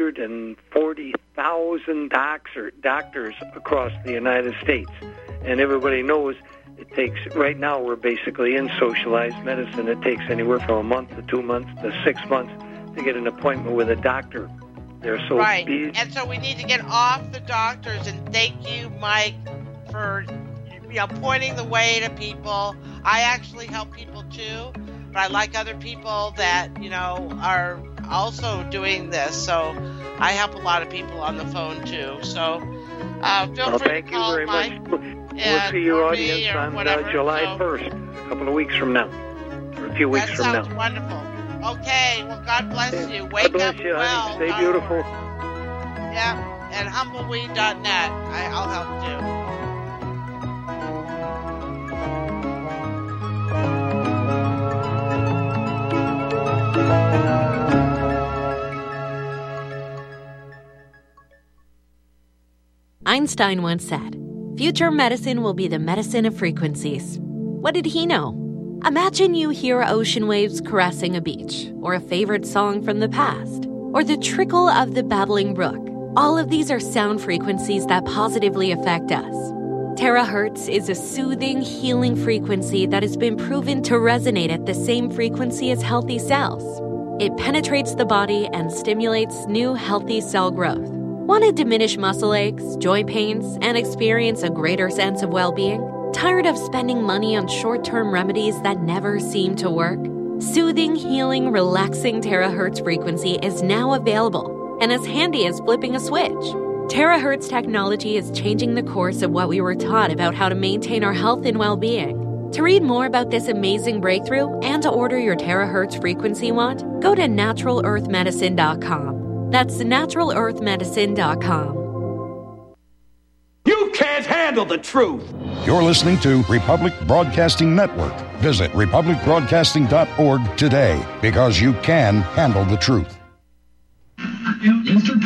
[SPEAKER 2] 140,000 doctors across the United States. And everybody knows it takes, right now we're basically in socialized medicine. It takes anywhere from a month to 2 months to 6 months to get an appointment with a doctor. They're so
[SPEAKER 1] right.
[SPEAKER 2] busy.
[SPEAKER 1] And so we need to get off the doctors, and thank you, Mike, for pointing the way to people. I actually help people too, but I like other people that are also doing this. So I help a lot of people on the phone too. So feel free to call Mike.
[SPEAKER 2] We'll see your audience on July 1st, a couple of weeks from now, or a few weeks from now.
[SPEAKER 1] That sounds wonderful. Okay, well, God bless you. Wake
[SPEAKER 2] God bless
[SPEAKER 1] up
[SPEAKER 2] you,
[SPEAKER 1] well.
[SPEAKER 2] Honey. Stay beautiful.
[SPEAKER 1] Yeah, and humbleweed.net. I'll help too.
[SPEAKER 16] Einstein once said, "Future medicine will be the medicine of frequencies." What did he know? Imagine you hear ocean waves caressing a beach, or a favorite song from the past, or the trickle of the babbling brook. All of these are sound frequencies that positively affect us. Terahertz is a soothing, healing frequency that has been proven to resonate at the same frequency as healthy cells. It penetrates the body and stimulates new healthy cell growth. Want to diminish muscle aches, joint pains, and experience a greater sense of well-being? Tired of spending money on short-term remedies that never seem to work? Soothing, healing, relaxing terahertz frequency is now available and as handy as flipping a switch. Terahertz technology is changing the course of what we were taught about how to maintain our health and well-being. To read more about this amazing breakthrough and to order your terahertz frequency wand, go to NaturalEarthMedicine.com. That's NaturalEarthMedicine.com.
[SPEAKER 7] You can't handle the truth.
[SPEAKER 8] You're listening to Republic Broadcasting Network. Visit republicbroadcasting.org today, because you can handle the truth.